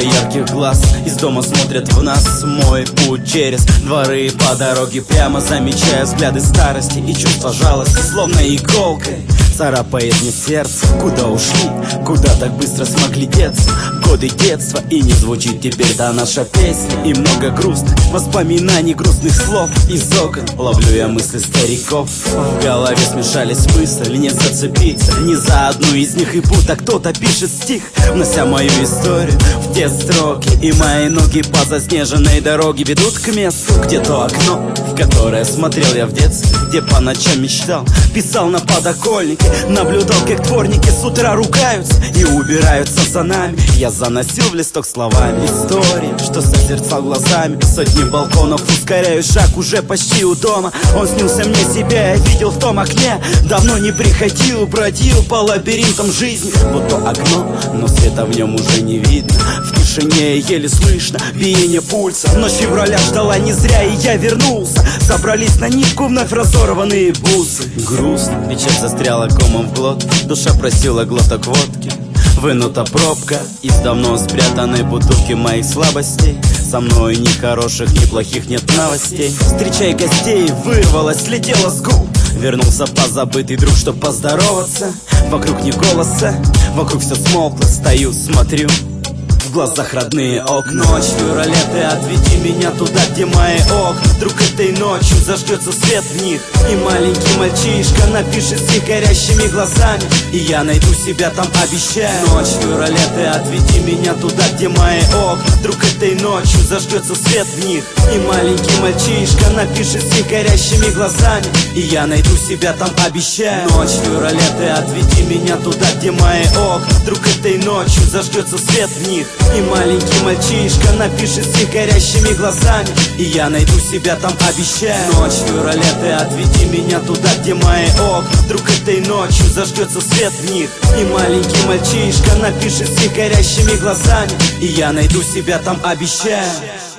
ярких глаз из дома смотрят в нас. Мой путь через дворы по дороге прямо, замечая взгляды старости и чувство жалости, словно иголкой царапает мне сердце. Куда ушли, куда так быстро смогли деться годы детства, и не звучит теперь та наша песня. И много грустных воспоминаний, грустных слов из окон. Ловлю я мысли стариков, в голове смешались мысли, не зацепиться ни за одну из них. И будто кто-то пишет стих, внося мою историю в те строки. И мои ноги по заснеженной дороге ведут к месту, где то окно, в которое смотрел я в детстве, где по ночам мечтал, писал на подоконнике, наблюдал, как дворники с утра ругаются и убираются за нами. Я заносил в листок словами истории, что созерцал глазами. Сотни балконов, ускоряю шаг, уже почти у дома. Он снился мне, себя я видел в том окне. Давно не приходил, бродил по лабиринтам жизни, вот то окно, но света в нем уже не видно. В тишине еле слышно биение пульса. Ночь февраля ждала не зря, и я вернулся. Собрались на нитку вновь разорванные бусы. Грустно, печаль застряла комом в глотке, душа просила глоток водки. Вынута пробка из давно спрятанной бутылки моих слабостей. Со мной ни хороших, ни плохих нет новостей. Встречай гостей, вырвалась, слетела с губ. Вернулся позабытый друг, чтоб поздороваться. Вокруг ни голоса, вокруг все смолкло. Стою, смотрю, в глазах родные окна. Ночь в феврале, ты отведи меня туда, где мои окна. Вдруг этой ночью зажжется свет в них, и маленький мальчишка напишет стих горящими глазами, и я найду себя там, обещаю. Ночь в феврале, ты отведи меня туда, где мои окна. Вдруг этой ночью зажжется свет в них, и маленький мальчишка напишет стих горящими глазами, и я найду себя там, обещаю. Ночь в феврале, ты отведи меня туда, где мои окна. Вдруг этой ночью зажжется свет в них, и маленький мальчишка напишет стих горящими глазами, и я найду себя там, обещаю. Ночь в феврале, ты отведи меня туда, где мои окна. Вдруг этой ночью зажжется свет в них, и маленький мальчишка напишет стих горящими глазами, и я найду себя там, обещаю.